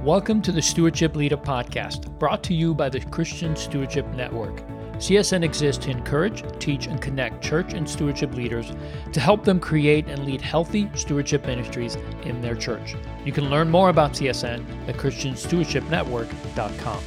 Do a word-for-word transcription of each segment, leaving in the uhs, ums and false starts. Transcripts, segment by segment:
Welcome to the Stewardship Leader Podcast, brought to you by the Christian Stewardship Network. C S N exists to encourage, teach, and connect church and stewardship leaders to help them create and lead healthy stewardship ministries in their church. You can learn more about C S N at christian stewardship network dot com.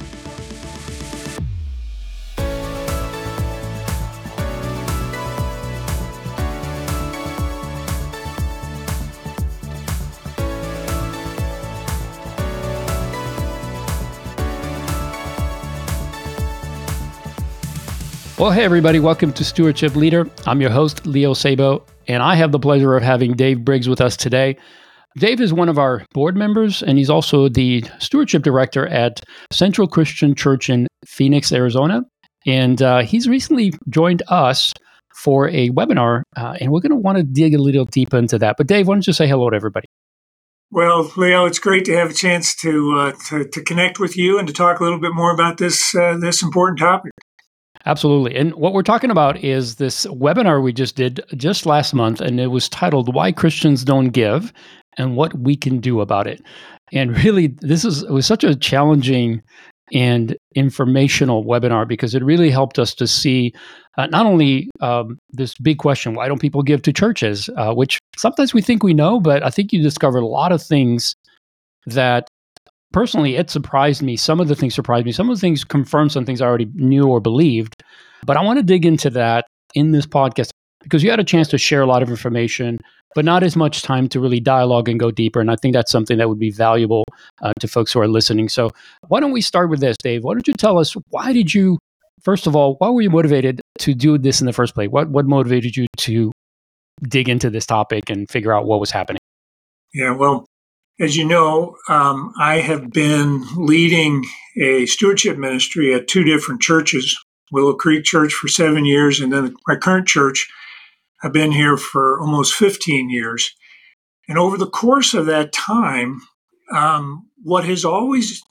Well, hey, everybody. Welcome to Stewardship Leader. I'm your host, Leo Sabo, and I have the pleasure of having Dave Briggs with us today. Dave is one of our board members, and he's also the stewardship director at Central Christian Church in Phoenix, Arizona. And uh, he's recently joined us for a webinar, uh, and we're going to want to dig a little deeper into that. But Dave, why don't you say hello to everybody? Well, Leo, it's great to have a chance to uh, to, to connect with you and to talk a little bit more about this uh, this important topic. Absolutely. And what we're talking about is this webinar we just did just last month, and it was titled Why Christians Don't Give and What We Can Do About It. And really, this is it was such a challenging and informational webinar because it really helped us to see uh, not only um, this big question, why don't people give to churches, uh, which sometimes we think we know, but I think you discovered a lot of things that personally, it surprised me. Some of the things surprised me. Some of the things confirmed some things I already knew or believed. But I want to dig into that in this podcast because you had a chance to share a lot of information, but not as much time to really dialogue and go deeper. And I think that's something that would be valuable uh, to folks who are listening. So why don't we start with this, Dave? Why don't you tell us, why did you, first of all, why were you motivated to do this in the first place? What, what motivated you to dig into this topic and figure out what was happening? Yeah, well, as you know, um, I have been leading a stewardship ministry at two different churches, Willow Creek Church for seven years, and then my current church. I've been here for almost fifteen years. And over the course of that time, um, what has always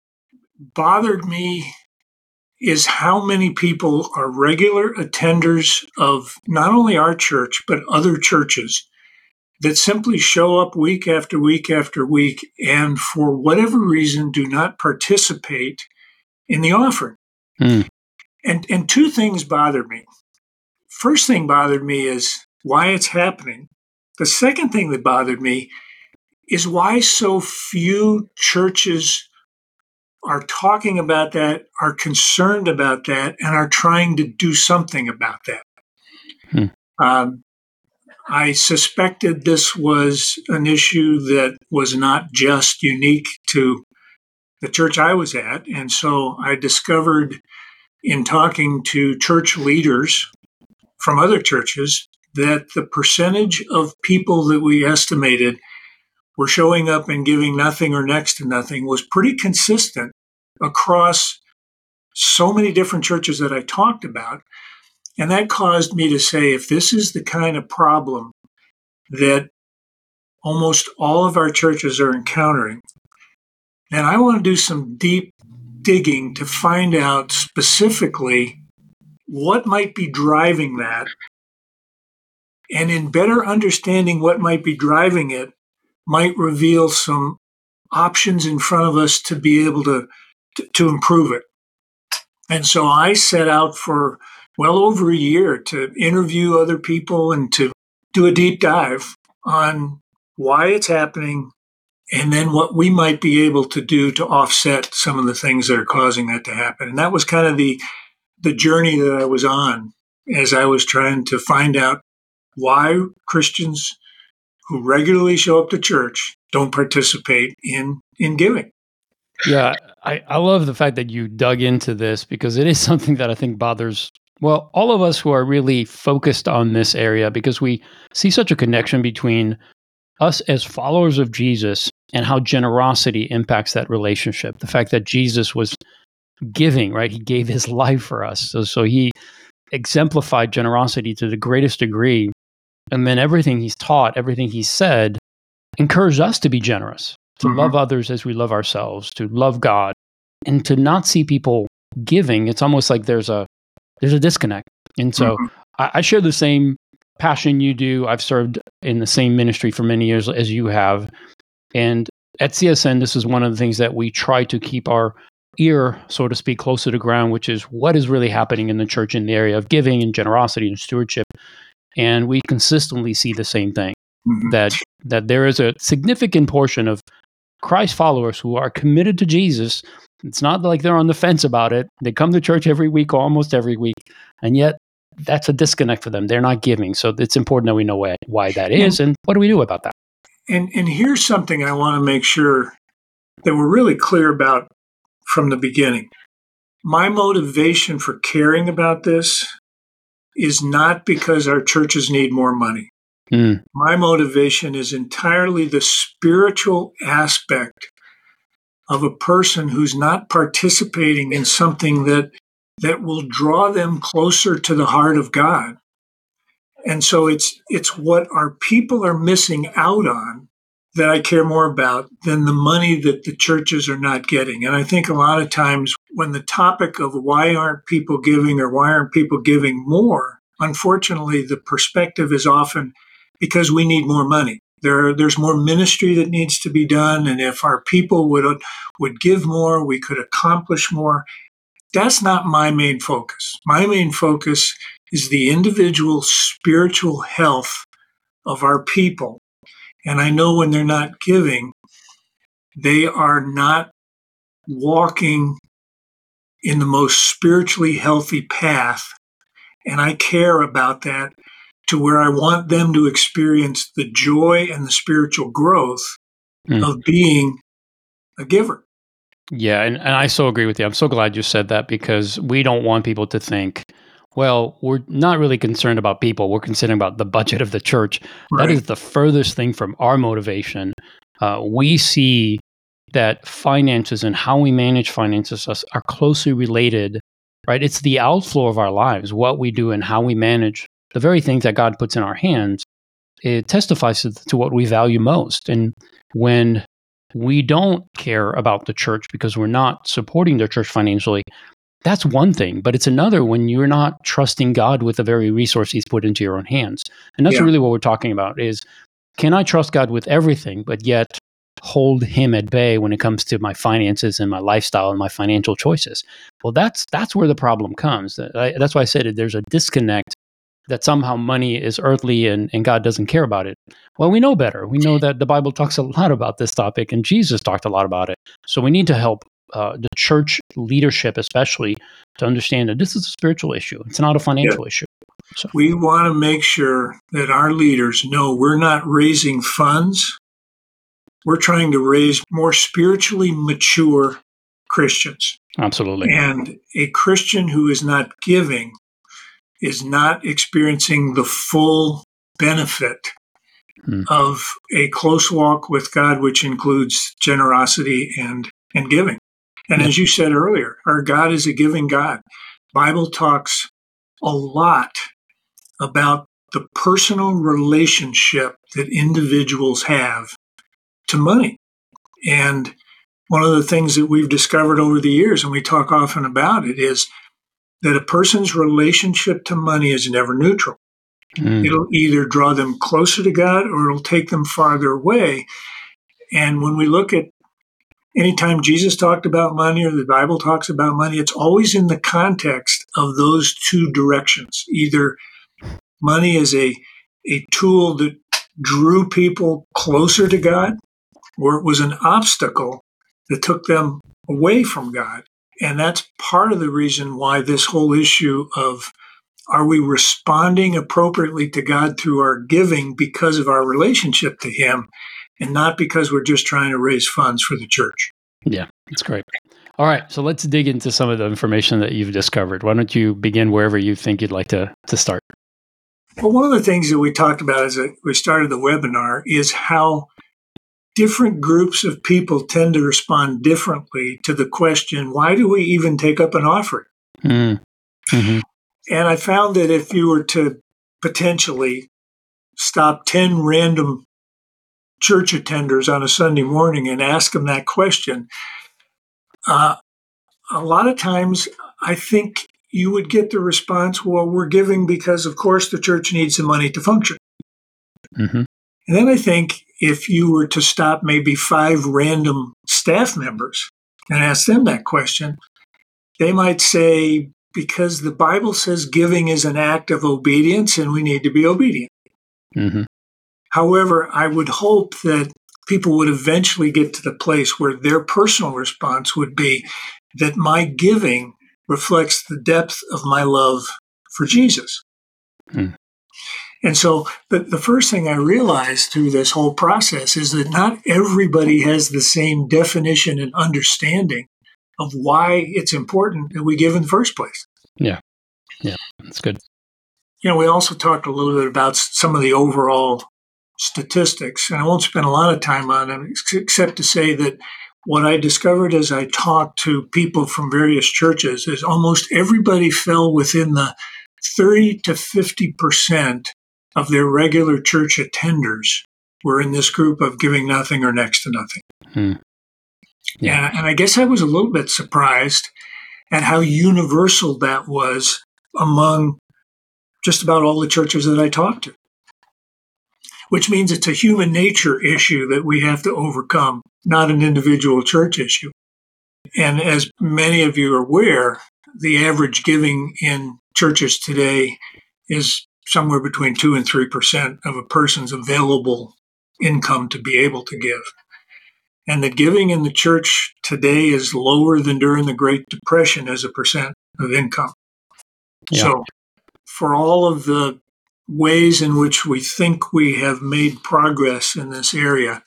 bothered me is how many people are regular attenders of not only our church, but other churches that simply show up week after week after week and for whatever reason do not participate in the offering. Mm. And and two things bothered me. First thing bothered me is why it's happening. The second thing that bothered me is why so few churches are talking about that, are concerned about that, and are trying to do something about that. Hmm. Um, I suspected this was an issue that was not just unique to the church I was at. And so I discovered in talking to church leaders from other churches that the percentage of people that we estimated were showing up and giving nothing or next to nothing was pretty consistent across so many different churches that I talked about. And that caused me to say, if this is the kind of problem that almost all of our churches are encountering, then I want to do some deep digging to find out specifically what might be driving that. And in better understanding what might be driving it, might reveal some options in front of us to be able to, to, to improve it. And so I set out for well over a year to interview other people and to do a deep dive on why it's happening and then what we might be able to do to offset some of the things that are causing that to happen. And that was kind of the the journey that I was on as I was trying to find out why Christians who regularly show up to church don't participate in, in giving. Yeah, I, I love the fact that you dug into this because it is something that I think bothers, well, all of us who are really focused on this area because we see such a connection between us as followers of Jesus and how generosity impacts that relationship. The fact that Jesus was giving, right? He gave his life for us. So, so he exemplified generosity to the greatest degree. And then everything he's taught, everything he said, encouraged us to be generous, to mm-hmm. love others as we love ourselves, to love God, and to not see people giving. It's almost like there's a there's a disconnect. And so mm-hmm. I, I share the same passion you do. I've served in the same ministry for many years as you have. And at C S N, this is one of the things that we try to keep our ear, so to speak, closer to the ground, which is what is really happening in the church in the area of giving and generosity and stewardship. And we consistently see the same thing, mm-hmm. that that there is a significant portion of Christ followers who are committed to Jesus. It's not like they're on the fence about it. They come to church every week or almost every week, and yet that's a disconnect for them. They're not giving. So it's important that we know why, why that is, and, and what do we do about that? And and here's something I want to make sure that we're really clear about from the beginning. My motivation for caring about this is not because our churches need more money. Mm. My motivation is entirely the spiritual aspect of a person who's not participating in something that that will draw them closer to the heart of God. And so it's it's what our people are missing out on that I care more about than the money that the churches are not getting. And I think a lot of times when the topic of why aren't people giving or why aren't people giving more, unfortunately, the perspective is often because we need more money. There, there's more ministry that needs to be done. And if our people would, would give more, we could accomplish more. That's not my main focus. My main focus is the individual spiritual health of our people. And I know when they're not giving, they are not walking in the most spiritually healthy path. And I care about that to where I want them to experience the joy and the spiritual growth mm. of being a giver. Yeah, and, and I so agree with you. I'm so glad you said that, because we don't want people to think, well, we're not really concerned about people. We're concerned about the budget of the church. Right. That is the furthest thing from our motivation. Uh, we see that finances and how we manage finances are closely related, right? It's the outflow of our lives, what we do and how we manage the very things that God puts in our hands. It testifies to, to what we value most. And when we don't care about the church because we're not supporting the church financially, that's one thing, but it's another when you're not trusting God with the very resource He's put into your own hands. And that's yeah. really what we're talking about is, can I trust God with everything, but yet hold Him at bay when it comes to my finances and my lifestyle and my financial choices? Well, that's that's where the problem comes. That's why I said it, there's a disconnect that somehow money is earthly and, and God doesn't care about it. Well, we know better. We know that the Bible talks a lot about this topic, and Jesus talked a lot about it. So we need to help Uh, the church leadership, especially, to understand that this is a spiritual issue. It's not a financial yeah. issue. So. We want to make sure that our leaders know we're not raising funds. We're trying to raise more spiritually mature Christians. Absolutely. And a Christian who is not giving is not experiencing the full benefit hmm. of a close walk with God, which includes generosity and, and giving. And as you said earlier, our God is a giving God. Bible talks a lot about the personal relationship that individuals have to money. And one of the things that we've discovered over the years, and we talk often about it, is that a person's relationship to money is never neutral. Mm. It'll either draw them closer to God or it'll take them farther away. And when we look at anytime Jesus talked about money or the Bible talks about money, it's always in the context of those two directions. Either money is a, a tool that drew people closer to God, or it was an obstacle that took them away from God. And that's part of the reason why this whole issue of, are we responding appropriately to God through our giving because of our relationship to Him, and not because we're just trying to raise funds for the church. Yeah, that's great. All right, so let's dig into some of the information that you've discovered. Why don't you begin wherever you think you'd like to, to start? Well, one of the things that we talked about as we started the webinar is how different groups of people tend to respond differently to the question, why do we even take up an offering? Mm. Mm-hmm. And I found that if you were to potentially stop ten random church attenders on a Sunday morning and ask them that question, uh, a lot of times I think you would get the response, well, we're giving because, of course, the church needs the money to function. Mm-hmm. And then I think if you were to stop maybe five random staff members and ask them that question, they might say, because the Bible says giving is an act of obedience and we need to be obedient. Mm-hmm. However, I would hope that people would eventually get to the place where their personal response would be that my giving reflects the depth of my love for Jesus. Mm. And so the, the first thing I realized through this whole process is that not everybody has the same definition and understanding of why it's important that we give in the first place. Yeah. Yeah. That's good. You know, we also talked a little bit about some of the overall statistics, and I won't spend a lot of time on them except to say that what I discovered as I talked to people from various churches is almost everybody fell within the thirty to fifty percent of their regular church attenders were in this group of giving nothing or next to nothing. Hmm. Yeah. And, and I guess I was a little bit surprised at how universal that was among just about all the churches that I talked to, which means it's a human nature issue that we have to overcome, not an individual church issue. And as many of you are aware, the average giving in churches today is somewhere between two and three percent of a person's available income to be able to give. And the giving in the church today is lower than during the Great Depression as a percent of income. Yeah. So for all of the ways in which we think we have made progress in this area,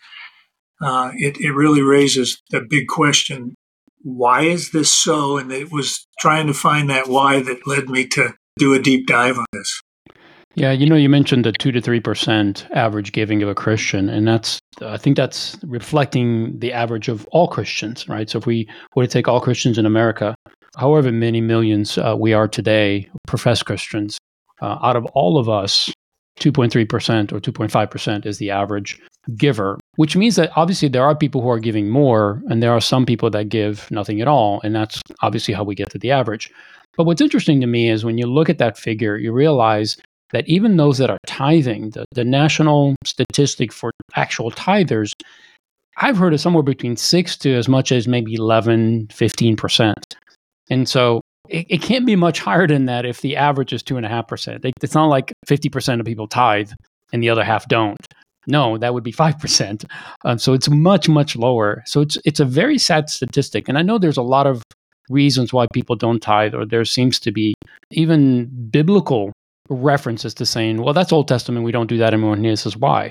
uh, it, it really raises the big question, why is this so? And it was trying to find that why that led me to do a deep dive on this. Yeah, you know, you mentioned the two to three percent average giving of a Christian, and that's I think that's reflecting the average of all Christians, right? So if we were to take all Christians in America, however many millions uh, we are today, professed Christians, uh, out of all of us, two point three percent or two point five percent is the average giver, which means that obviously there are people who are giving more, and there are some people that give nothing at all, and that's obviously how we get to the average. But what's interesting to me is when you look at that figure, you realize that even those that are tithing, the, the national statistic for actual tithers, I've heard of somewhere between six to as much as maybe eleven, fifteen percent. And so it, it can't be much higher than that if the average is two point five percent. It's not like fifty percent of people tithe and the other half don't. No, that would be five percent. Um, so it's much, much lower. So it's it's a very sad statistic. And I know there's a lot of reasons why people don't tithe, or there seems to be even biblical references to saying, well, that's Old Testament, we don't do that anymore, and this is why.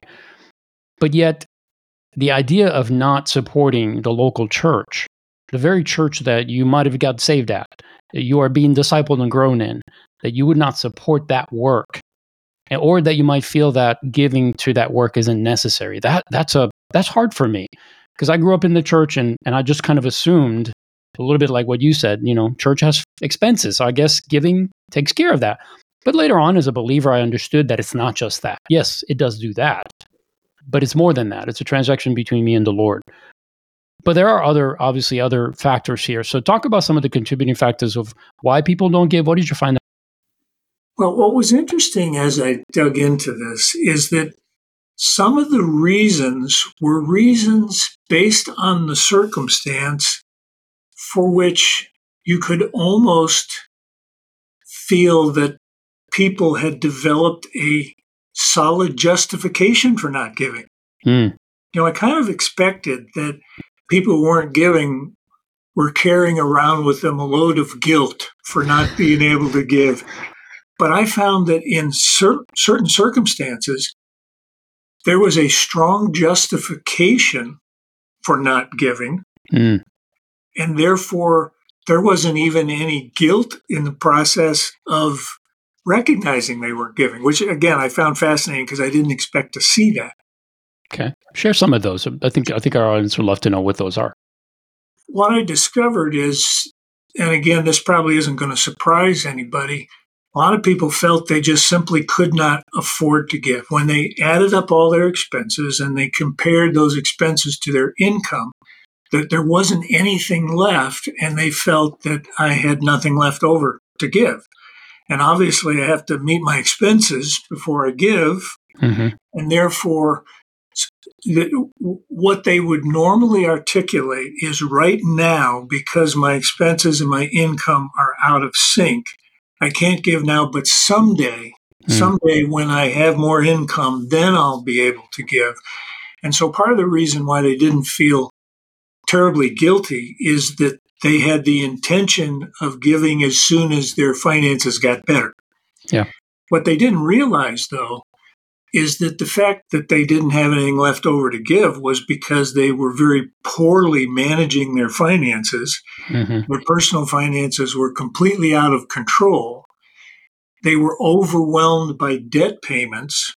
But yet, the idea of not supporting the local church, the very church that you might have got saved at, that you are being discipled and grown in, that you would not support that work, or that you might feel that giving to that work isn't necessary. That that's a that's hard for me, because I grew up in the church, and and I just kind of assumed a little bit like what you said, you know, church has expenses, so I guess giving takes care of that. But later on, as a believer, I understood that it's not just that. Yes, it does do that, but it's more than that. It's a transaction between me and the Lord. But there are other, obviously, other factors here. So talk about some of the contributing factors of why people don't give. What did you find out? Well, what was interesting as I dug into this is that some of the reasons were reasons based on the circumstance for which you could almost feel that people had developed a solid justification for not giving. Mm. You know, I kind of expected that people who weren't giving were carrying around with them a load of guilt for not being able to give. But I found that in cer- certain circumstances, there was a strong justification for not giving. Mm. And therefore, there wasn't even any guilt in the process of recognizing they weren't giving, which, again, I found fascinating because I didn't expect to see that. Okay. Share some of those. I think I think our audience would love to know what those are. What I discovered is, and again, this probably isn't going to surprise anybody, a lot of people felt they just simply could not afford to give. When they added up all their expenses and they compared those expenses to their income, that there wasn't anything left, and they felt that I had nothing left over to give. And obviously, I have to meet my expenses before I give. Mm-hmm. And therefore, the, what they would normally articulate is right now, because my expenses and my income are out of sync, I can't give now, but someday, Mm. someday when I have more income, then I'll be able to give. And so part of the reason why they didn't feel terribly guilty is that they had the intention of giving as soon as their finances got better. Yeah. What they didn't realize, though, is that the fact that they didn't have anything left over to give was because they were very poorly managing their finances. Mm-hmm. Their personal finances were completely out of control. They were overwhelmed by debt payments.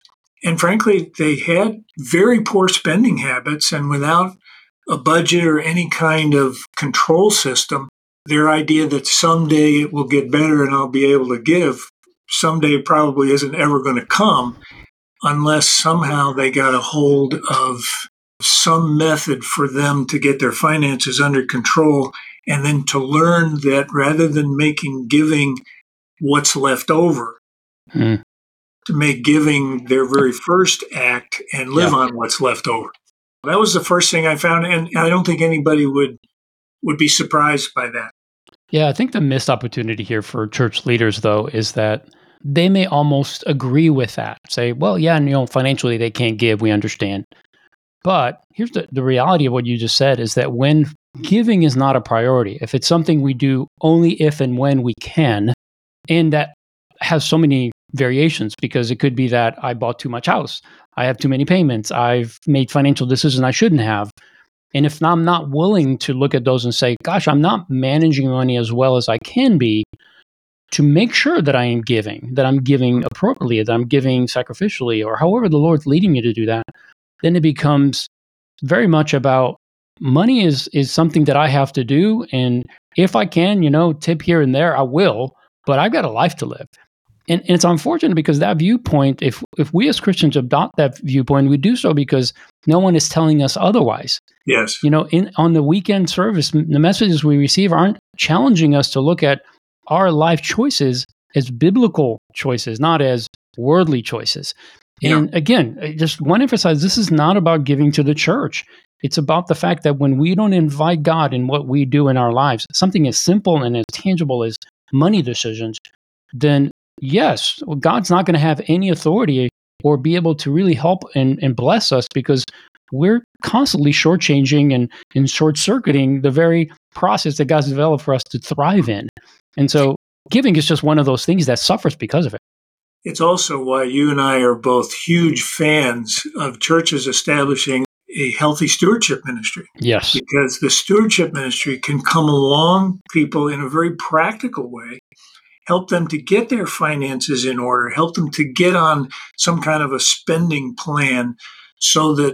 And frankly, they had very poor spending habits. And without a budget or any kind of control system, their idea that someday it will get better and I'll be able to give, someday probably isn't ever going to come unless somehow they got a hold of some method for them to get their finances under control, and then to learn that rather than making giving what's left over, Mm. to make giving their very first act and live Yeah. on what's left over. That was the first thing I found, and I don't think anybody would would be surprised by that. Yeah, I think the missed opportunity here for church leaders, though, is that they may almost agree with that. Say, well, yeah, you know, financially they can't give, we understand. But here's the, the reality of what you just said is that when giving is not a priority, if it's something we do only if and when we can, and that has so many variations, because it could be that I bought too much house, I have too many payments, I've made financial decisions I shouldn't have. And if I'm not willing to look at those and say, gosh, I'm not managing money as well as I can be, to make sure that I am giving, that I'm giving appropriately, that I'm giving sacrificially, or however the Lord's leading me to do that, then it becomes very much about money is is something that I have to do. And if I can, you know, tip here and there, I will, but I've got a life to live. And, and it's unfortunate because that viewpoint, if if we as Christians adopt that viewpoint, we do so because no one is telling us otherwise. Yes. You know, in on the weekend service, the messages we receive aren't challenging us to look at our life choices as biblical choices, not as worldly choices. Yeah. And again, I just want to emphasize, this is not about giving to the church. It's about the fact that when we don't invite God in what we do in our lives, something as simple and as tangible as money decisions, then yes, God's not going to have any authority or be able to really help and, and bless us, because we're constantly shortchanging and, and short-circuiting the very process that God's developed for us to thrive in. And so giving is just one of those things that suffers because of it. It's also why you and I are both huge fans of churches establishing a healthy stewardship ministry. Yes. Because the stewardship ministry can come along people in a very practical way, help them to get their finances in order, help them to get on some kind of a spending plan so that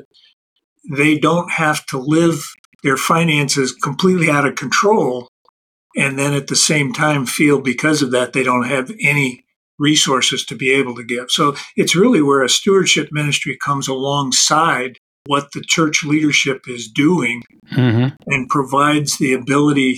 they don't have to live their finances completely out of control, and then at the same time feel because of that they don't have any resources to be able to give. So it's really where a stewardship ministry comes alongside what the church leadership is doing, Mm-hmm. and provides the ability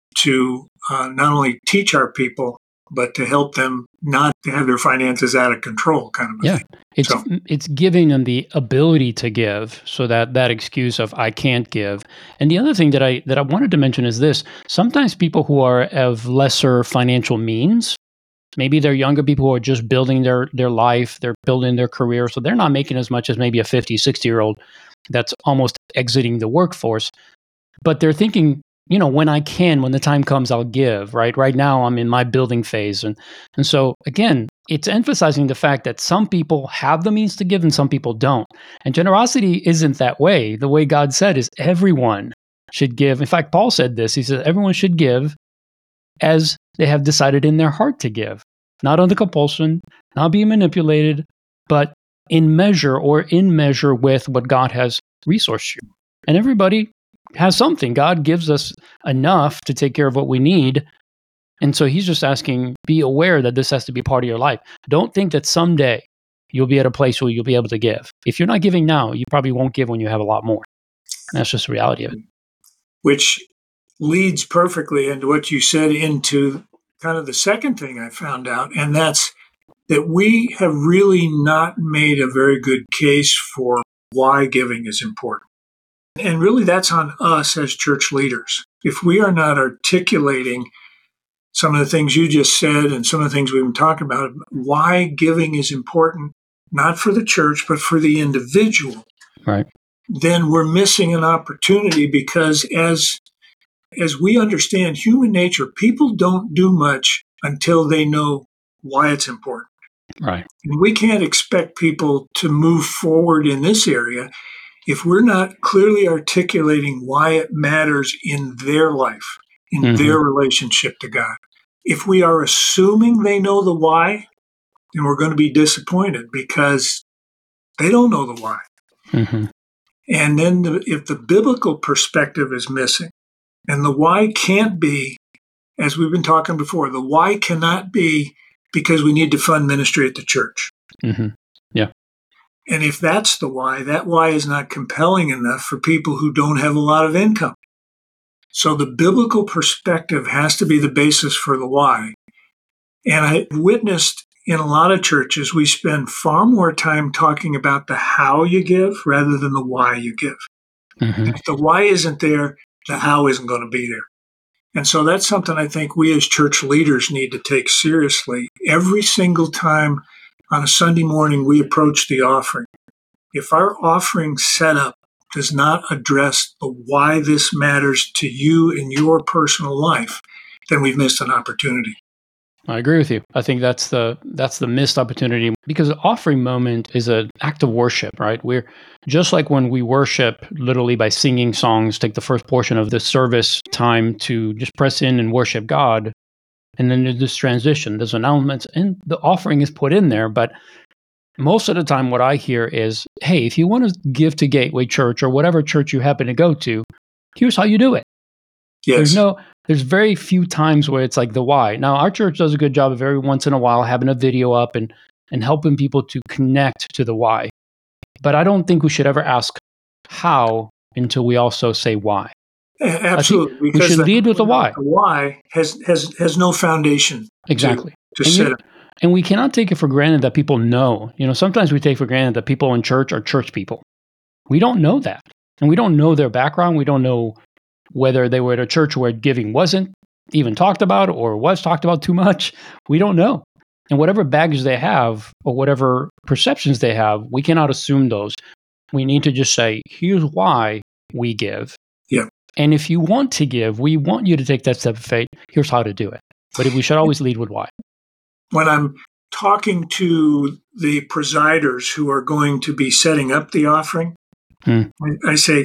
to uh, not only teach our people, but to help them not to have their finances out of control, kind of a Yeah. thing. It's So- it's giving them the ability to give, so that that excuse of I can't give. And the other thing that I that I wanted to mention is this: sometimes people who are of lesser financial means, maybe they're younger people who are just building their their life, they're building their career, so they're not making as much as maybe a fifty, sixty year old that's almost exiting the workforce, but they're thinking, you know, when I can, when the time comes, I'll give, right? Right now, I'm in my building phase. And, and so, again, it's emphasizing the fact that some people have the means to give and some people don't. And generosity isn't that way. The way God said is everyone should give. In fact, Paul said this. He said, everyone should give as they have decided in their heart to give, not under compulsion, not being manipulated, but in measure or in measure with what God has resourced you. And everybody has something. God gives us enough to take care of what we need. And so he's just asking, be aware that this has to be part of your life. Don't think that someday you'll be at a place where you'll be able to give. If you're not giving now, you probably won't give when you have a lot more. And that's just the reality of it. Which leads perfectly into what you said, into kind of the second thing I found out, and that's that we have really not made a very good case for why giving is important. And really, that's on us as church leaders. If we are not articulating some of the things you just said and some of the things we've been talking about, why giving is important, not for the church, but for the individual, right, then we're missing an opportunity, because as as we understand human nature, people don't do much until they know why it's important. Right. And we can't expect people to move forward in this area if we're not clearly articulating why it matters in their life, in mm-hmm. their relationship to God. If we are assuming they know the why, then we're going to be disappointed, because they don't know the why. Mm-hmm. And then the, if the biblical perspective is missing, and the why can't be, as we've been talking before, the why cannot be because we need to fund ministry at the church. Mm-hmm. Yeah. And if that's the why, that why is not compelling enough for people who don't have a lot of income. So the biblical perspective has to be the basis for the why. And I witnessed in a lot of churches, we spend far more time talking about the how you give rather than the why you give. Mm-hmm. If the why isn't there, the how isn't going to be there. And so that's something I think we as church leaders need to take seriously. Every single time on a Sunday morning we approach the offering, if our offering setup does not address the why this matters to you in your personal life, then we've missed an opportunity. I agree with you. I think that's the that's the missed opportunity, because the offering moment is an act of worship, right? We're just like when we worship literally by singing songs, take the first portion of the service time to just press in and worship God. And then there's this transition, there's announcements, and the offering is put in there. But most of the time what I hear is, hey, if you want to give to Gateway Church or whatever church you happen to go to, here's how you do it. Yes. There's no, there's very few times where it's like the why. Now, our church does a good job of every once in a while having a video up and, and helping people to connect to the why. But I don't think we should ever ask how until we also say why. Absolutely. We should the, lead with the why. The why has, has, has no foundation. Exactly. To, to and, set you, up. and we cannot take it for granted that people know. You know, sometimes we take for granted that people in church are church people. We don't know that. And we don't know their background. We don't know whether they were at a church where giving wasn't even talked about or was talked about too much. We don't know. And whatever baggage they have or whatever perceptions they have, we cannot assume those. We need to just say, here's why we give. Yeah. And if you want to give, we want you to take that step of faith. Here's how to do it. But we should always lead with why. When I'm talking to the presiders who are going to be setting up the offering, hmm. I say,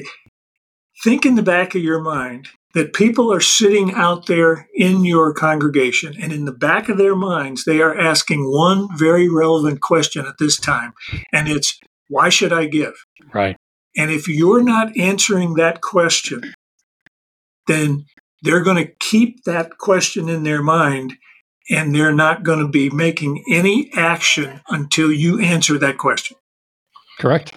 think in the back of your mind that people are sitting out there in your congregation, and in the back of their minds, they are asking one very relevant question at this time, and it's, why should I give? Right. And if you're not answering that question, then they're going to keep that question in their mind, and they're not going to be making any action until you answer that question. Correct.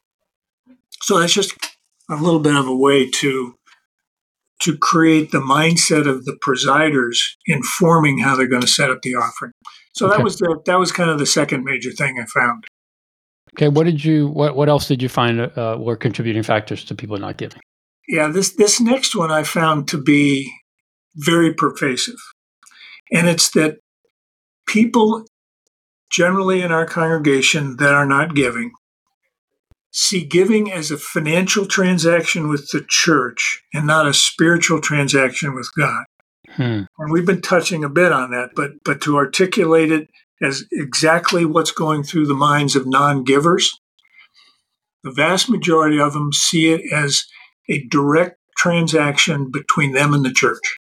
So that's just a little bit of a way to to create the mindset of the presiders informing how they're going to set up the offering. So okay. that was the, that was kind of the second major thing I found. Okay, what did you what what else did you find uh, were contributing factors to people not giving? Yeah, this this next one I found to be very pervasive, and it's that people generally in our congregation that are not giving see giving as a financial transaction with the church and not a spiritual transaction with God. Hmm. And we've been touching a bit on that, but but to articulate it as exactly what's going through the minds of non-givers, the vast majority of them see it as a direct transaction between them and the church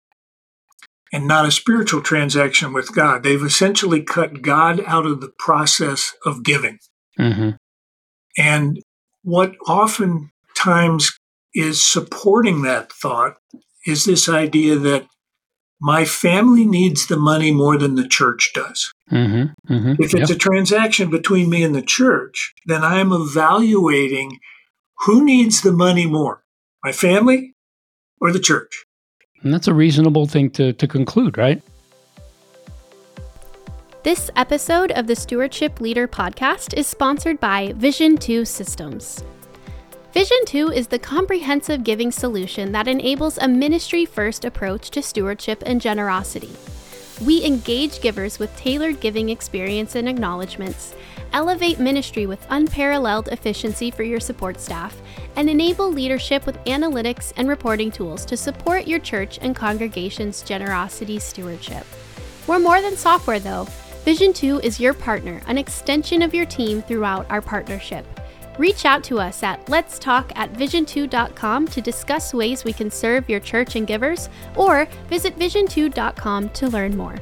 and not a spiritual transaction with God. They've essentially cut God out of the process of giving. Mm-hmm. And what oftentimes is supporting that thought is this idea that my family needs the money more than the church does. Mm-hmm. Mm-hmm. If it's yep. a transaction between me and the church, then I'm evaluating who needs the money more, my family or the church. And that's a reasonable thing to, to conclude, right? This episode of the Stewardship Leader podcast is sponsored by Vision two Systems. Vision two is the comprehensive giving solution that enables a ministry-first approach to stewardship and generosity. We engage givers with tailored giving experience and acknowledgments, elevate ministry with unparalleled efficiency for your support staff, and enable leadership with analytics and reporting tools to support your church and congregation's generosity stewardship. We're more than software, though. Vision two is your partner, an extension of your team throughout our partnership. Reach out to us at let's talk at vision two dot com to discuss ways we can serve your church and givers, or visit vision two dot com to learn more.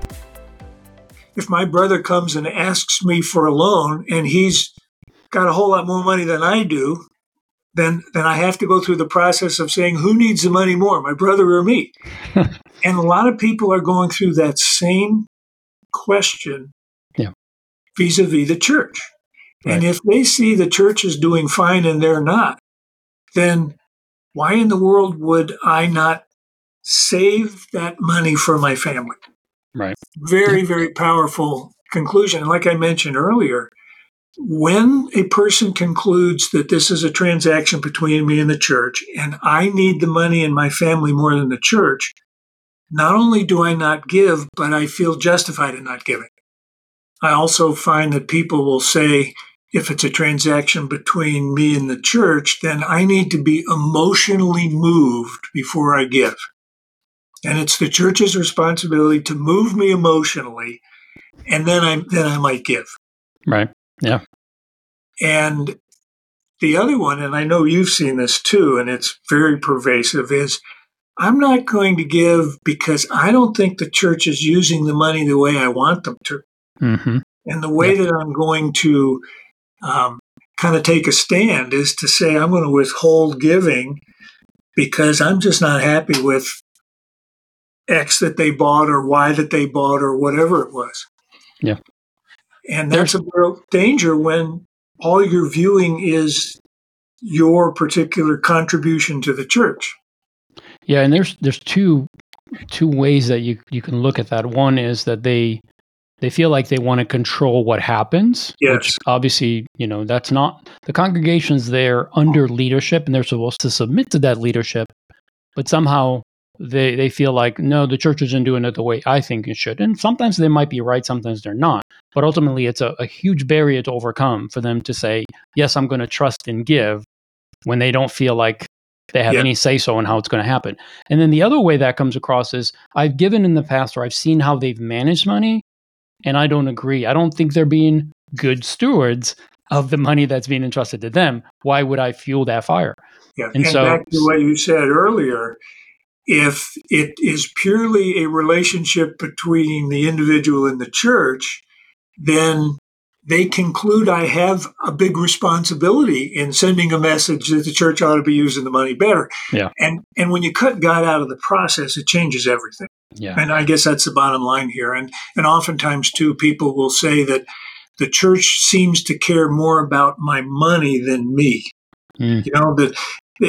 If my brother comes and asks me for a loan and he's got a whole lot more money than I do, then, then I have to go through the process of saying, who needs the money more, my brother or me? And a lot of people are going through that same question yeah. vis-a-vis the church. Right. And if they see the church is doing fine and they're not, then why in the world would I not save that money for my family? Right. Very, very powerful conclusion. And like I mentioned earlier, when a person concludes that this is a transaction between me and the church, and I need the money in my family more than the church, not only do I not give, but I feel justified in not giving. I also find that people will say, if it's a transaction between me and the church, then I need to be emotionally moved before I give. And it's the church's responsibility to move me emotionally, and then I then I might give. Right. Yeah. And the other one, and I know you've seen this too, and it's very pervasive, is I'm not going to give because I don't think the church is using the money the way I want them to. Mm-hmm. And the way yeah. that I'm going to um, kind of take a stand is to say I'm going to withhold giving because I'm just not happy with X that they bought or Y that they bought or whatever it was. Yeah. And that's There's- a real danger when all you're viewing is your particular contribution to the church. Yeah, and there's there's two two ways that you you can look at that. One is that they they feel like they want to control what happens, yes. which obviously, you know, that's not the congregation's there under leadership and they're supposed to submit to that leadership, but somehow they they feel like, no, the church isn't doing it the way I think it should. And sometimes they might be right, sometimes they're not. But ultimately, it's a, a huge barrier to overcome for them to say, yes, I'm going to trust and give when they don't feel like they have yeah. any say-so in how it's going to happen. And then the other way that comes across is I've given in the past or I've seen how they've managed money, and I don't agree. I don't think they're being good stewards of the money that's being entrusted to them. Why would I fuel that fire? Yeah. And, and so, back to what you said earlier, if it is purely a relationship between the individual and the church, then they conclude I have a big responsibility in sending a message that the church ought to be using the money better. Yeah. And and when you cut God out of the process, it changes everything. Yeah. And I guess that's the bottom line here. And and oftentimes, too, people will say that the church seems to care more about my money than me. Mm. You know, that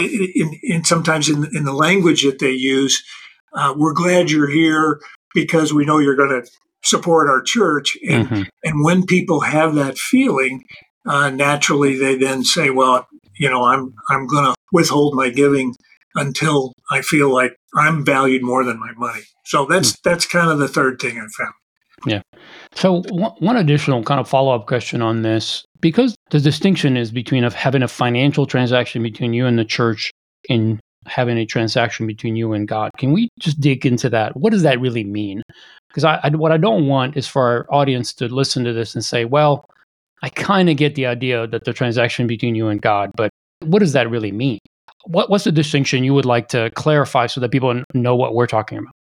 in, in sometimes in, in the language that they use, uh, we're glad you're here because we know you're going to support our church. And, mm-hmm. and when people have that feeling, uh, naturally they then say, well, you know, I'm I'm going to withhold my giving until I feel like I'm valued more than my money. So that's mm. that's kind of the third thing I found. Yeah. So one, one additional kind of follow-up question on this, because the distinction is between of having a financial transaction between you and the church and having a transaction between you and God. Can we just dig into that? What does that really mean? Because I, I, what I don't want is for our audience to listen to this and say, well, I kind of get the idea that the transaction between you and God, but what does that really mean? What, what's the distinction you would like to clarify so that people know what we're talking about?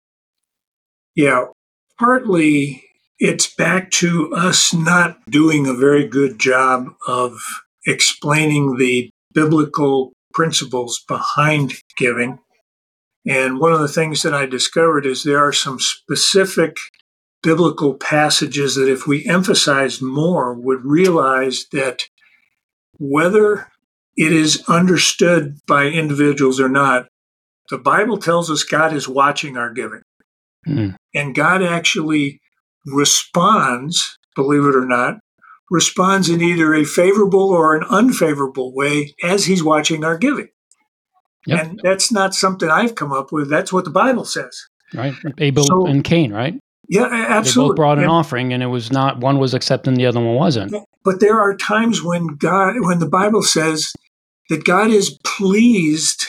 Yeah, partly it's back to us not doing a very good job of explaining the biblical principles behind giving. And one of the things that I discovered is there are some specific biblical passages that if we emphasized more would realize that whether it is understood by individuals or not, the Bible tells us God is watching our giving. Mm. And God actually responds, believe it or not, responds in either a favorable or an unfavorable way as he's watching our giving. Yep. And that's not something I've come up with. That's what the Bible says. Right. Abel so, and Cain, right? Yeah, absolutely. They both brought an and, offering, and it was not, one was accepted and the other one wasn't. But there are times when God, when the Bible says that God is pleased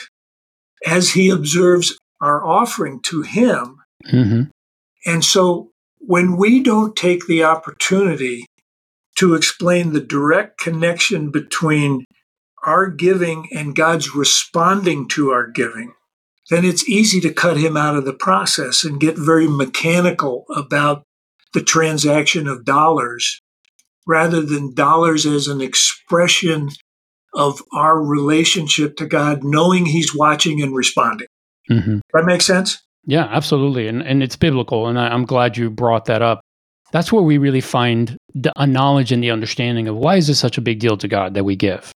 as he observes our offering to him. Mm-hmm. And so when we don't take the opportunity to explain the direct connection between our giving and God's responding to our giving, then it's easy to cut him out of the process and get very mechanical about the transaction of dollars rather than dollars as an expression of our relationship to God, knowing he's watching and responding. Mm-hmm. That makes sense? Yeah, absolutely. And and it's biblical. And I, I'm glad you brought that up. That's where we really find the, a knowledge and the understanding of why is this such a big deal to God that we give.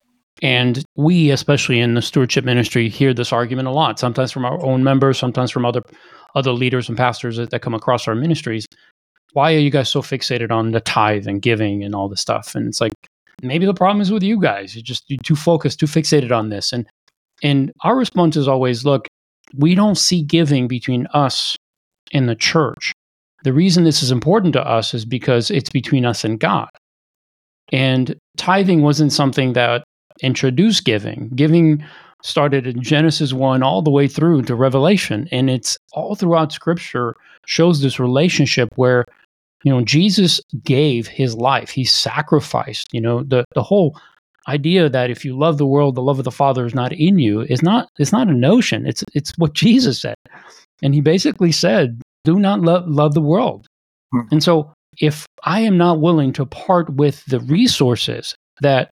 And we, especially in the stewardship ministry, hear this argument a lot, sometimes from our own members, sometimes from other other leaders and pastors that, that come across our ministries. Why are you guys so fixated on the tithe and giving and all this stuff? And it's like, maybe the problem is with you guys. You're just you're too focused, too fixated on this. And and our response is always, look, we don't see giving between us and the church. The reason this is important to us is because it's between us and God. And tithing wasn't something that introduced giving. Giving started in Genesis one all the way through to Revelation. And it's all throughout Scripture shows this relationship where, you know, Jesus gave his life. He sacrificed. You know, the, the whole idea that if you love the world, the love of the Father is not in you is not, it's not a notion. It's it's what Jesus said. And he basically said, do not love, love the world. Hmm. And so if I am not willing to part with the resources that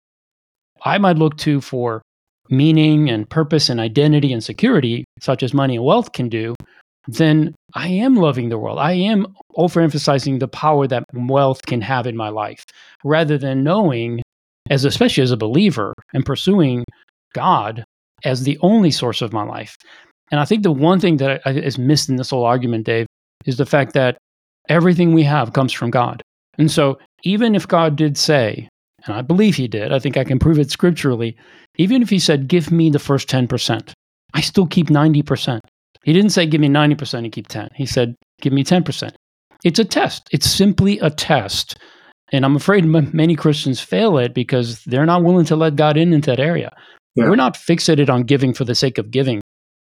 I might look to for meaning and purpose and identity and security, such as money and wealth can do, then I am loving the world. I am overemphasizing the power that wealth can have in my life, rather than knowing, as especially as a believer, and pursuing God as the only source of my life. And I think the one thing that is missed in this whole argument, Dave, is the fact that everything we have comes from God. And so even if God did say, and I believe he did, I think I can prove it scripturally, even if he said, give me the first ten percent, I still keep ninety percent. He didn't say, give me ninety percent and keep ten. He said, give me ten percent. It's a test. It's simply a test. And I'm afraid m- many Christians fail it because they're not willing to let God in into that area. Yeah. We're not fixated on giving for the sake of giving.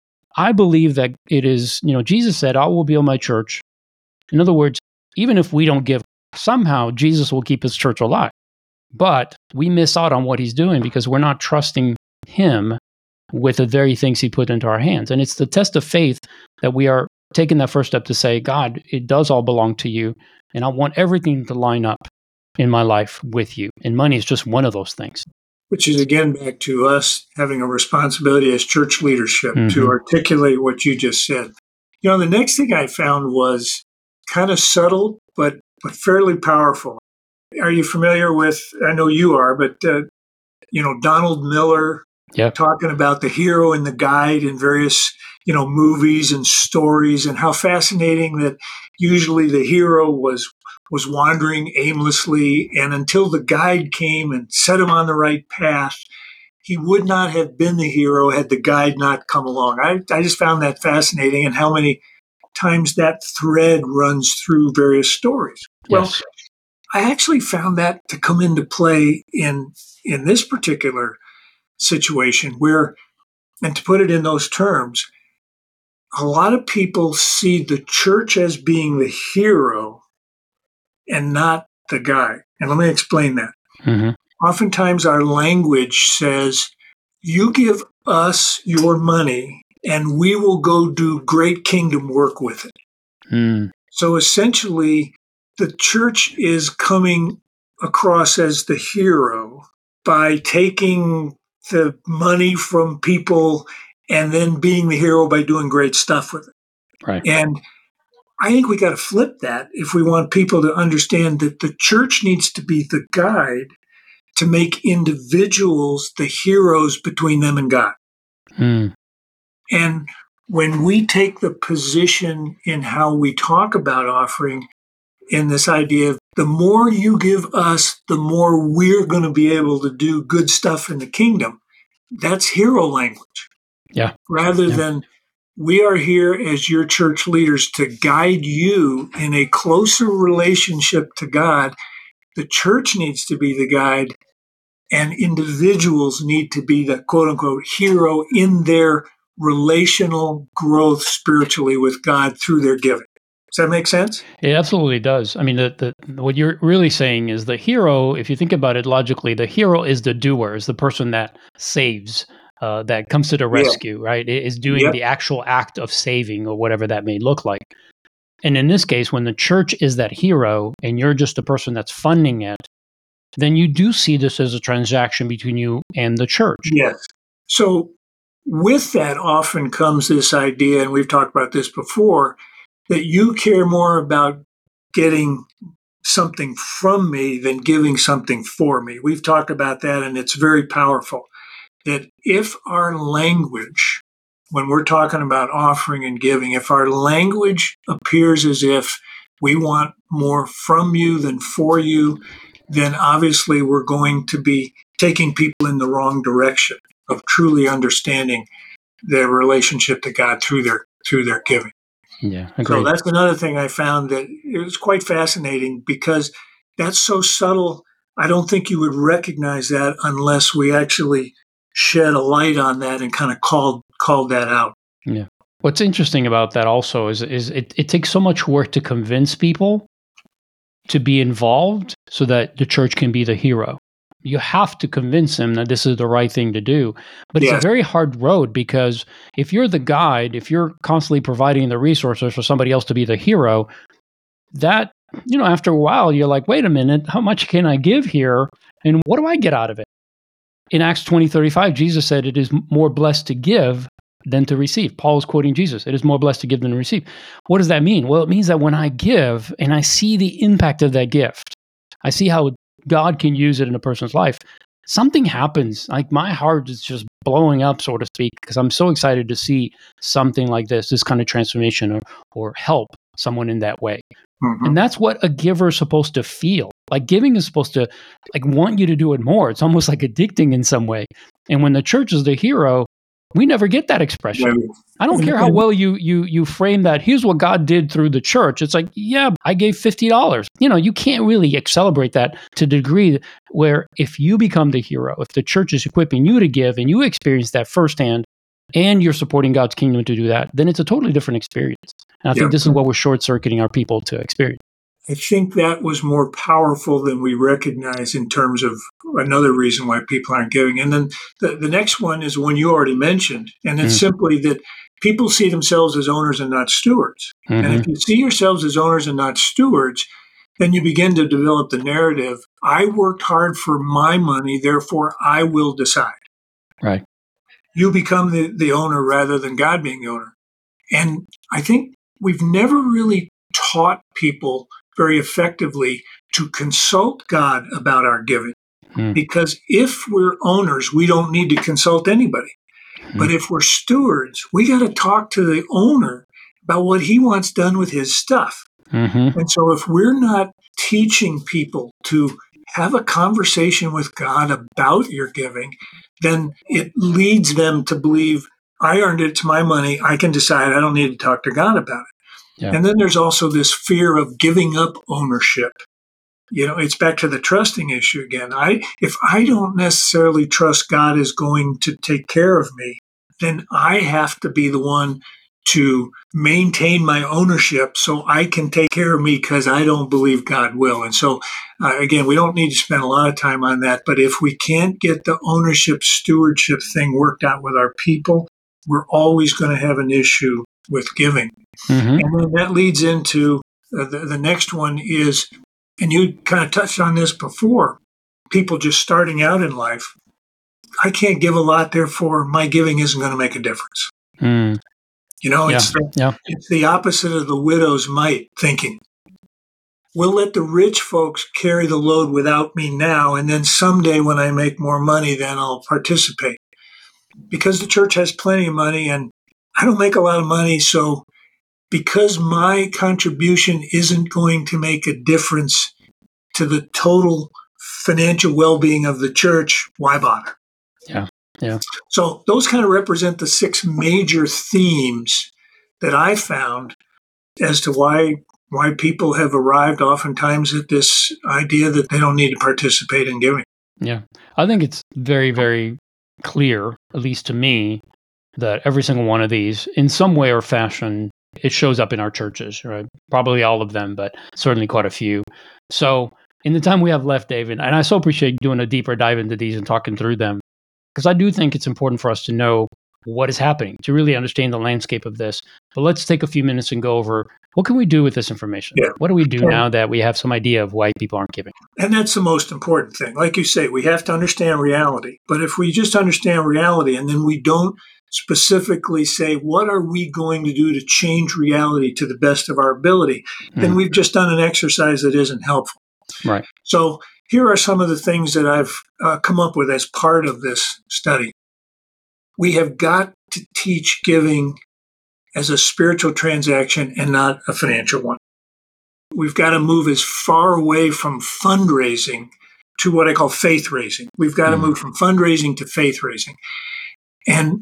I believe that it is, you know, Jesus said, I will build my church. In other words, even if we don't give, somehow Jesus will keep his church alive. But we miss out on what he's doing because we're not trusting him with the very things he put into our hands. And it's the test of faith that we are taking that first step to say, God, it does all belong to you. And I want everything to line up in my life with you. And money is just one of those things. Which is, again, back to us having a responsibility as church leadership mm-hmm. to articulate what you just said. You know, the next thing I found was kind of subtle, but, but fairly powerful. Are you familiar with, I know you are, but, uh, you know, Donald Miller yep. talking about the hero and the guide in various, you know, movies and stories, and how fascinating that usually the hero was was wandering aimlessly, and until the guide came and set him on the right path, he would not have been the hero had the guide not come along. I, I just found that fascinating, and how many times that thread runs through various stories. Yes. Well, I actually found that to come into play in in this particular situation where, and to put it in those terms, a lot of people see the church as being the hero and not the guide. And let me explain that. Mm-hmm. Oftentimes our language says, you give us your money and we will go do great kingdom work with it. Mm. So essentially, the church is coming across as the hero by taking the money from people and then being the hero by doing great stuff with it. Right. And I think we got to flip that if we want people to understand that the church needs to be the guide to make individuals the heroes between them and God. Mm. And when we take the position in how we talk about offering in this idea of the more you give us, the more we're going to be able to do good stuff in the kingdom. That's hero language. Yeah. Rather yeah. than we are here as your church leaders to guide you in a closer relationship to God. The church needs to be the guide, and individuals need to be the quote unquote hero in their relational growth spiritually with God through their giving. Does that make sense? It absolutely does. I mean, the, the, what you're really saying is the hero, if you think about it logically, the hero is the doer, is the person that saves, uh, that comes to the rescue, yeah. right? It is doing yep. the actual act of saving or whatever that may look like. And in this case, when the church is that hero and you're just the person that's funding it, then you do see this as a transaction between you and the church. Yes. So with that often comes this idea, and we've talked about this before, that you care more about getting something from me than giving something for me. We've talked about that, and it's very powerful. That if our language, when we're talking about offering and giving, if our language appears as if we want more from you than for you, then obviously we're going to be taking people in the wrong direction of truly understanding their relationship to God through their through their giving. Yeah, agreed. So that's another thing I found that it was quite fascinating because that's so subtle. I don't think you would recognize that unless we actually shed a light on that and kind of called called that out. Yeah. What's interesting about that also is is it, it takes so much work to convince people to be involved so that the church can be the hero. You have to convince them that this is the right thing to do. But it's yes. a very hard road because if you're the guide, if you're constantly providing the resources for somebody else to be the hero, that, you know, after a while, you're like, wait a minute, how much can I give here? And what do I get out of it? In Acts twenty thirty-five, Jesus said it is more blessed to give than to receive. Paul is quoting Jesus. It is more blessed to give than to receive. What does that mean? Well, it means that when I give and I see the impact of that gift, I see how God can use it in a person's life, something happens. Like my heart is just blowing up, so to speak, because I'm so excited to see something like this, this kind of transformation or, or help someone in that way. Mm-hmm. And that's what a giver is supposed to feel. Like giving is supposed to like want you to do it more. It's almost like addicting in some way. And when the church is the hero, we never get that expression. I don't care how well you you you frame that. Here's what God did through the church. It's like, yeah, I gave fifty dollars. You know, you can't really celebrate that to the degree where if you become the hero, if the church is equipping you to give and you experience that firsthand and you're supporting God's kingdom to do that, then it's a totally different experience. And I yeah. think this is what we're short-circuiting our people to experience. I think that was more powerful than we recognize in terms of another reason why people aren't giving. And then the, the next one is one you already mentioned, and it's mm. simply that people see themselves as owners and not stewards. Mm-hmm. And if you see yourselves as owners and not stewards, then you begin to develop the narrative, I worked hard for my money, therefore I will decide. Right. You become the, the owner rather than God being the owner. And I think we've never really taught people very effectively to consult God about our giving. Hmm. Because if we're owners, we don't need to consult anybody. Hmm. But if we're stewards, we got to talk to the owner about what he wants done with his stuff. Mm-hmm. And so if we're not teaching people to have a conversation with God about your giving, then it leads them to believe, I earned it, it's my money, I can decide, I don't need to talk to God about it. Yeah. And then there's also this fear of giving up ownership. You know, it's back to the trusting issue again. I, if I don't necessarily trust God is going to take care of me, then I have to be the one to maintain my ownership so I can take care of me because I don't believe God will. And so, uh, again, we don't need to spend a lot of time on that. But if we can't get the ownership stewardship thing worked out with our people, we're always going to have an issue with giving. Mm-hmm. And then that leads into uh, the, the next one is, and you kind of touched on this before, people just starting out in life. I can't give a lot, therefore my giving isn't going to make a difference. Mm. You know, yeah. It's, the, yeah. it's the opposite of the widow's mite thinking. We'll let the rich folks carry the load without me now, and then someday when I make more money, then I'll participate. Because the church has plenty of money, and I don't make a lot of money, so because my contribution isn't going to make a difference to the total financial well-being of the church, why bother? Yeah, yeah. So those kind of represent the six major themes that I found as to why why people have arrived oftentimes at this idea that they don't need to participate in giving. Yeah. I think it's very, very clear, at least to me, that every single one of these, in some way or fashion, it shows up in our churches, right? Probably all of them, but certainly quite a few. So in the time we have left, David, and I so appreciate doing a deeper dive into these and talking through them, because I do think it's important for us to know what is happening, to really understand the landscape of this. But let's take a few minutes and go over, what can we do with this information? Yeah. What do we do and, now that we have some idea of why people aren't giving? And that's the most important thing. Like you say, we have to understand reality. But if we just understand reality and then we don't specifically say, what are we going to do to change reality to the best of our ability, then mm. we've just done an exercise that isn't helpful. Right. So here are some of the things that I've uh, come up with as part of this study. We have got to teach giving as a spiritual transaction and not a financial one. We've got to move as far away from fundraising to what I call faith raising. We've got mm. to move from fundraising to faith raising. And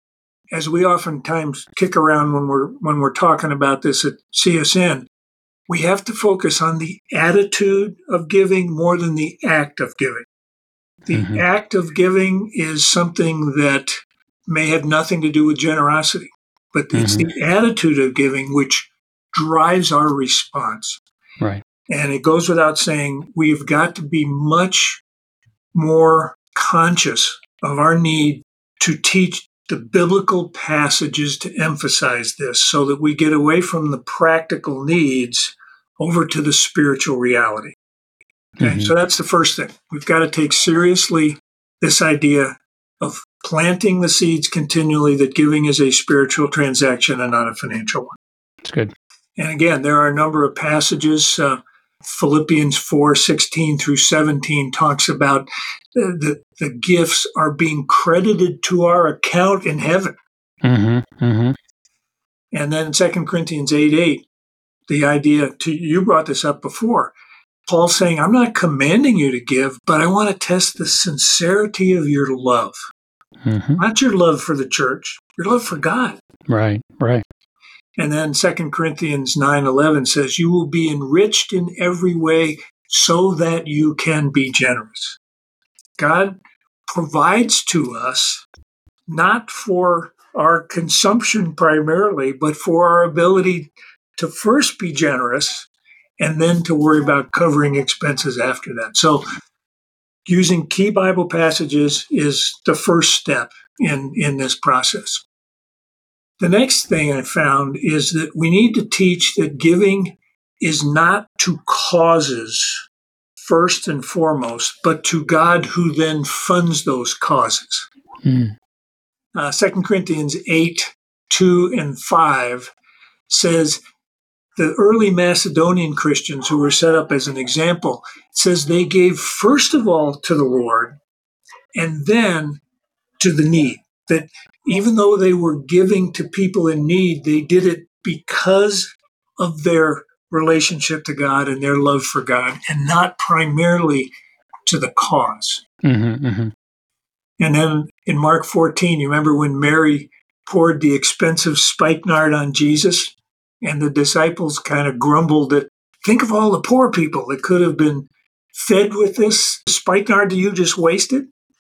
as we oftentimes kick around when we're when we're talking about this at C S N, we have to focus on the attitude of giving more than the act of giving. The mm-hmm. act of giving is something that may have nothing to do with generosity, but mm-hmm. it's the attitude of giving which drives our response. Right. And it goes without saying, we've got to be much more conscious of our need to teach the biblical passages to emphasize this so that we get away from the practical needs over to the spiritual reality. Okay, mm-hmm. So that's the first thing. We've got to take seriously this idea of planting the seeds continually that giving is a spiritual transaction and not a financial one. That's good. And again, there are a number of passages. Uh, Philippians four sixteen through seventeen talks about the, the, the gifts are being credited to our account in heaven. Mm-hmm. Mm-hmm. And then Second Corinthians eight eight, the idea, to, you brought this up before, Paul's saying, I'm not commanding you to give, but I want to test the sincerity of your love. Mm-hmm. Not your love for the church, your love for God. Right, right. And then Second Corinthians nine eleven says, you will be enriched in every way so that you can be generous. God provides to us not for our consumption primarily, but for our ability to first be generous and then to worry about covering expenses after that. So using key Bible passages is the first step in, in this process. The next thing I found is that we need to teach that giving is not to causes first and foremost, but to God who then funds those causes. Mm. Uh, Second Corinthians eight, two and five says the early Macedonian Christians who were set up as an example, says they gave first of all to the Lord and then to the need. That even though they were giving to people in need, they did it because of their relationship to God and their love for God, and not primarily to the cause. Mm-hmm, mm-hmm. And then in Mark fourteen, you remember when Mary poured the expensive spikenard on Jesus, and the disciples kind of grumbled that, think of all the poor people that could have been fed with this spikenard that you just wasted.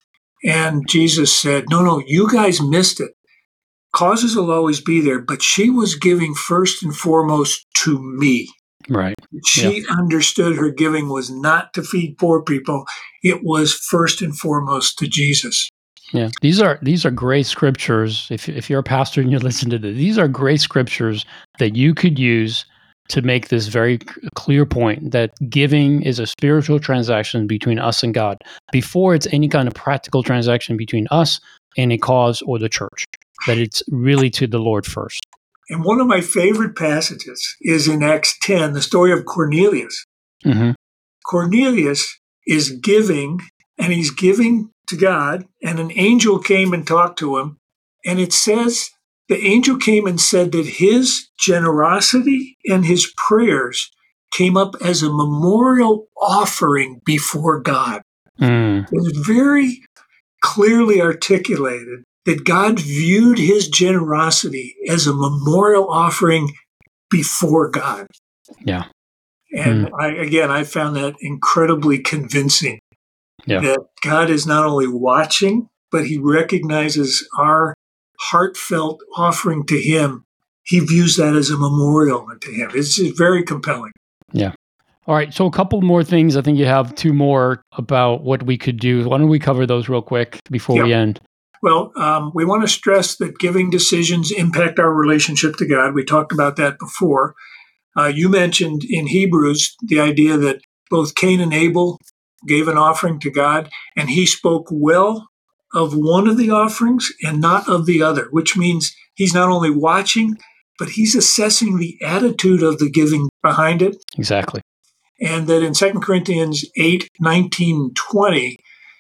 And Jesus said, no, no, you guys missed it. Causes will always be there, but she was giving first and foremost to me. Right. She yeah. understood her giving was not to feed poor people. It was first and foremost to Jesus. Yeah, these are these are great scriptures. If if you're a pastor and you listen to this, these are great scriptures that you could use to make this very clear point that giving is a spiritual transaction between us and God before it's any kind of practical transaction between us and a cause or the church, that it's really to the Lord first. And one of my favorite passages is in Acts ten, the story of Cornelius. Mm-hmm. Cornelius is giving, and he's giving to God, and an angel came and talked to him, and it says the angel came and said that his generosity and his prayers came up as a memorial offering before God. Mm. It was very clearly articulated that God viewed his generosity as a memorial offering before God. Yeah. And Mm. I, again, I found that incredibly convincing. Yeah. That God is not only watching, but he recognizes our heartfelt offering to him. He views that as a memorial to him. It's just very compelling. Yeah. All right. So a couple more things. I think you have two more about what we could do. Why don't we cover those real quick before Yeah. we end? Well, um, we want to stress that giving decisions impact our relationship to God. We talked about that before. Uh, you mentioned in Hebrews the idea that both Cain and Abel gave an offering to God, and he spoke well of one of the offerings and not of the other, which means he's not only watching, but he's assessing the attitude of the giving behind it. Exactly. And that in Second Corinthians eight, nineteen, twenty,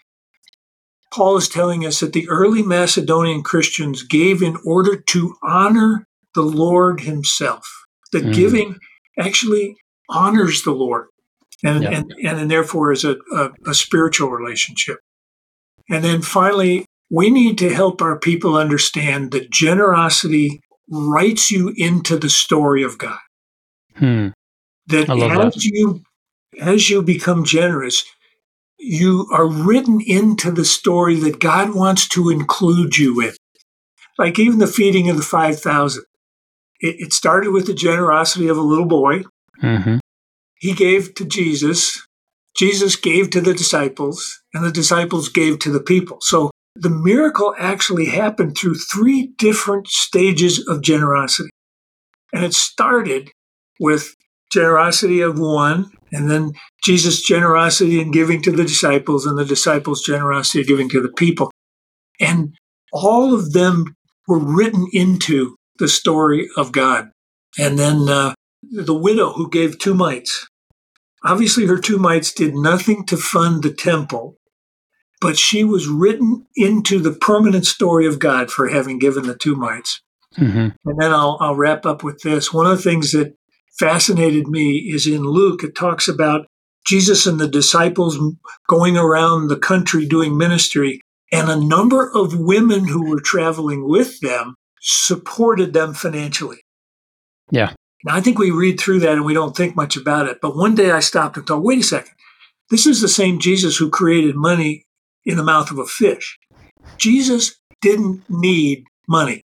Paul is telling us that the early Macedonian Christians gave in order to honor the Lord himself. That Mm. giving actually honors the Lord and, Yeah. and, and, and therefore is a, a, a spiritual relationship. And then finally, we need to help our people understand that generosity writes you into the story of God. Hmm. That I love as that. you as you become generous, you are written into the story that God wants to include you in. Like even the feeding of the five thousand. It, it started with the generosity of a little boy. Mm-hmm. He gave to Jesus. Jesus gave to the disciples, and the disciples gave to the people. So the miracle actually happened through three different stages of generosity. And it started with generosity of one, and then Jesus' generosity in giving to the disciples, and the disciples' generosity in giving to the people. And all of them were written into the story of God. And then uh, the widow who gave two mites. Obviously, her two mites did nothing to fund the temple, but she was written into the permanent story of God for having given the two mites. Mm-hmm. And then I'll, I'll wrap up with this. One of the things that fascinated me is in Luke, it talks about Jesus and the disciples going around the country doing ministry, and a number of women who were traveling with them supported them financially. Yeah. Now, I think we read through that and we don't think much about it. But one day I stopped and thought, wait a second. This is the same Jesus who created money in the mouth of a fish. Jesus didn't need money.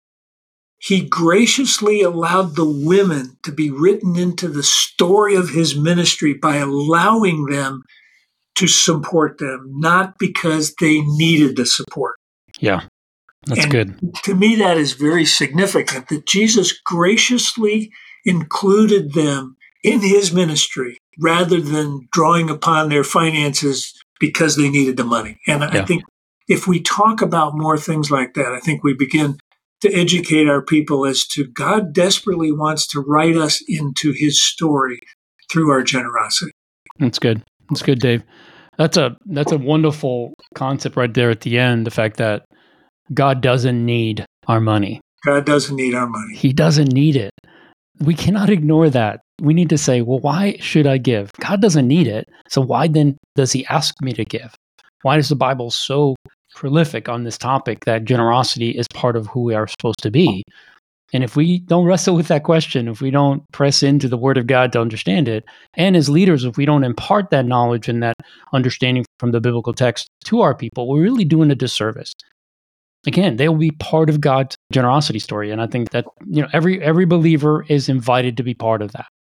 He graciously allowed the women to be written into the story of his ministry by allowing them to support them, not because they needed the support. Yeah. That's and good. To me, that is very significant that Jesus graciously included them in his ministry rather than drawing upon their finances because they needed the money. And Yeah. I think if we talk about more things like that, I think we begin to educate our people as to God desperately wants to write us into his story through our generosity. That's good. That's good, Dave. That's a that's a wonderful concept right there at the end, the fact that God doesn't need our money. God doesn't need our money. He doesn't need it. We cannot ignore that. We need to say, well, why should I give? God doesn't need it. So why then does he ask me to give? Why is the Bible so prolific on this topic that generosity is part of who we are supposed to be? And if we don't wrestle with that question, if we don't press into the Word of God to understand it, and as leaders, if we don't impart that knowledge and that understanding from the biblical text to our people, we're really doing a disservice. Again, they will be part of God's generosity story. And I think that, you know, every every believer is invited to be part of that.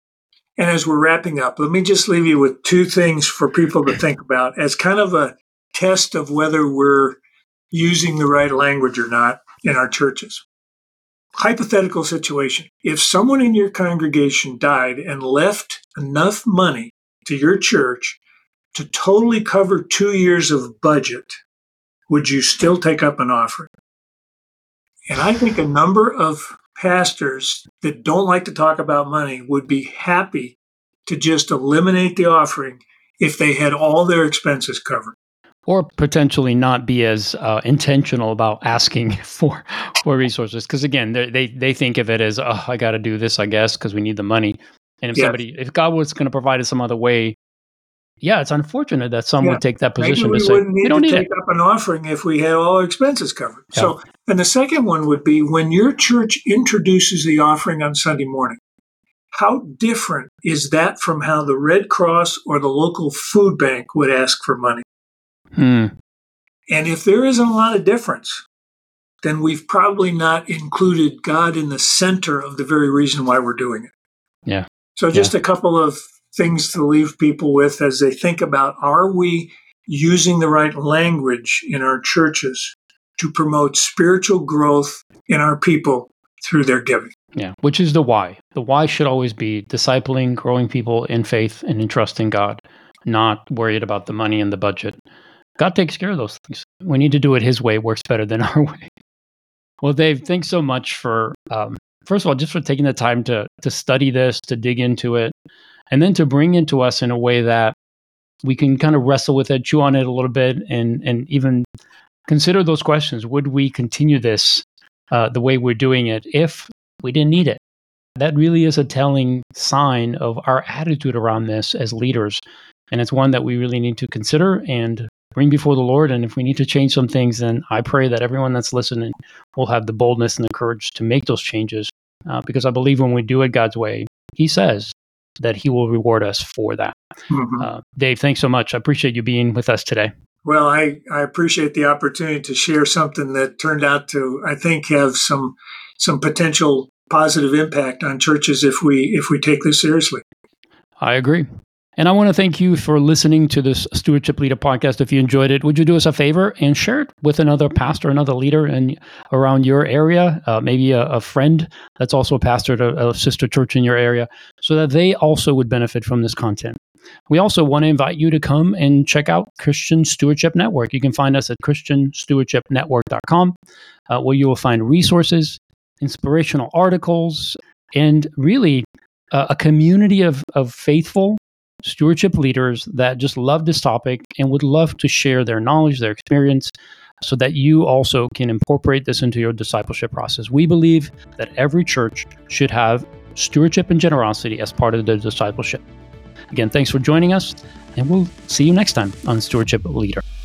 And as we're wrapping up, let me just leave you with two things for people to think about as kind of a test of whether we're using the right language or not in our churches. Hypothetical situation. If someone in your congregation died and left enough money to your church to totally cover two years of budget, would you still take up an offering? And I think a number of pastors that don't like to talk about money would be happy to just eliminate the offering if they had all their expenses covered. Or potentially not be as uh, intentional about asking for for resources. Because again, they, they they think of it as, oh, I got to do this, I guess, because we need the money. And if Yes. somebody, if God was going to provide it some other way, yeah, it's unfortunate that some Yeah. would take that Maybe position we to say, wouldn't we need don't to need take it. up an offering if we had all our expenses covered. Yeah. So, and the second one would be when your church introduces the offering on Sunday morning, how different is that from how the Red Cross or the local food bank would ask for money? Hmm. And if there isn't a lot of difference, then we've probably not included God in the center of the very reason why we're doing it. Yeah. So just a couple of things to leave people with as they think about, are we using the right language in our churches to promote spiritual growth in our people through their giving? Yeah, which is the why. The why should always be discipling, growing people in faith and in trust in God, not worried about the money and the budget. God takes care of those things. We need to do it His way. It works better than our way. Well, Dave, thanks so much for, um, first of all, just for taking the time to to study this, to dig into it, and then to bring it to us in a way that we can kind of wrestle with it, chew on it a little bit, and and even consider those questions. Would we continue this uh, the way we're doing it if we didn't need it? That really is a telling sign of our attitude around this as leaders. And it's one that we really need to consider and bring before the Lord. And if we need to change some things, then I pray that everyone that's listening will have the boldness and the courage to make those changes. Uh, because I believe when we do it God's way, He says that He will reward us for that. Mm-hmm. Uh, Dave, thanks so much. I appreciate you being with us today. Well, I, I appreciate the opportunity to share something that turned out to, I think, have some some potential positive impact on churches if we if we take this seriously. I agree. And I want to thank you for listening to this Stewardship Leader podcast. If you enjoyed it, would you do us a favor and share it with another pastor, another leader in around your area, uh, maybe a, a friend that's also a pastor at a, a sister church in your area, so that they also would benefit from this content. We also want to invite you to come and check out Christian Stewardship Network. You can find us at christian stewardship network dot com, uh, where you will find resources, inspirational articles, and really uh, a community of, of faithful stewardship leaders that just love this topic and would love to share their knowledge, their experience, so that you also can incorporate this into your discipleship process. We believe that every church should have stewardship and generosity as part of their discipleship. Again, thanks for joining us, and we'll see you next time on Stewardship Leader.